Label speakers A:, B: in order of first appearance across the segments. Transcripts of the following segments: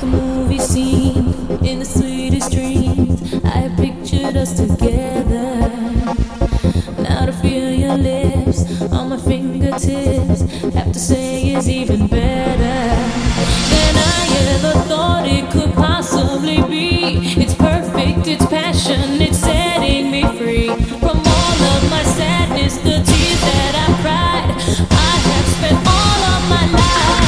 A: movie scene in the sweetest dreams. I pictured us together. Now to feel your lips on my fingertips, have to say is even better than I ever thought it could possibly be. It's perfect, it's passion, it's setting me free from all of my sadness, the tears that I cried. I have spent all of my life.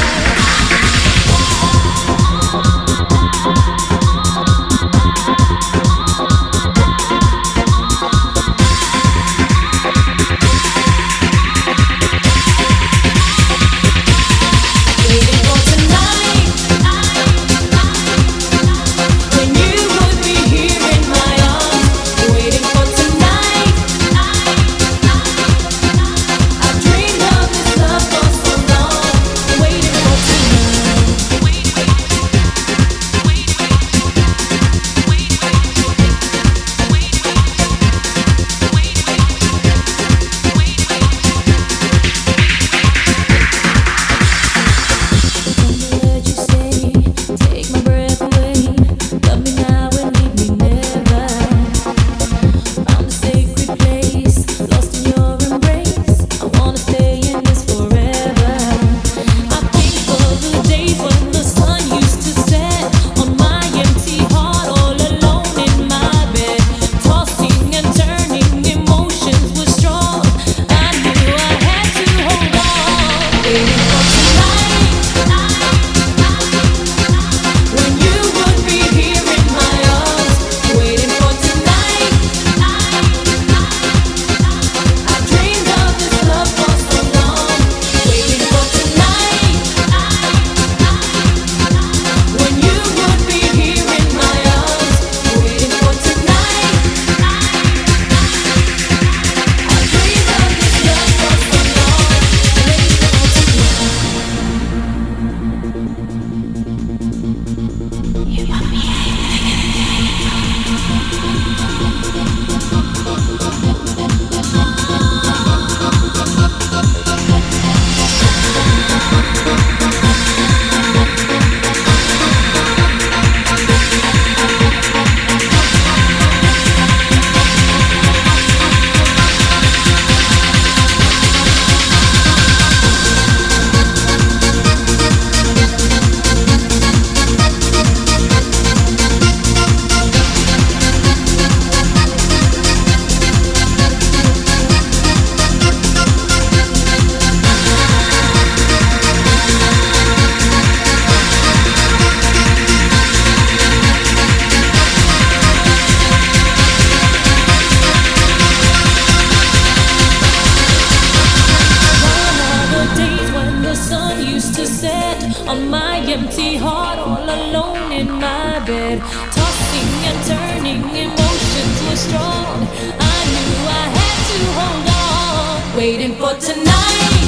A: On my empty heart, all alone in my bed, tossing and turning, emotions were strong. I knew I had to hold on, waiting for tonight.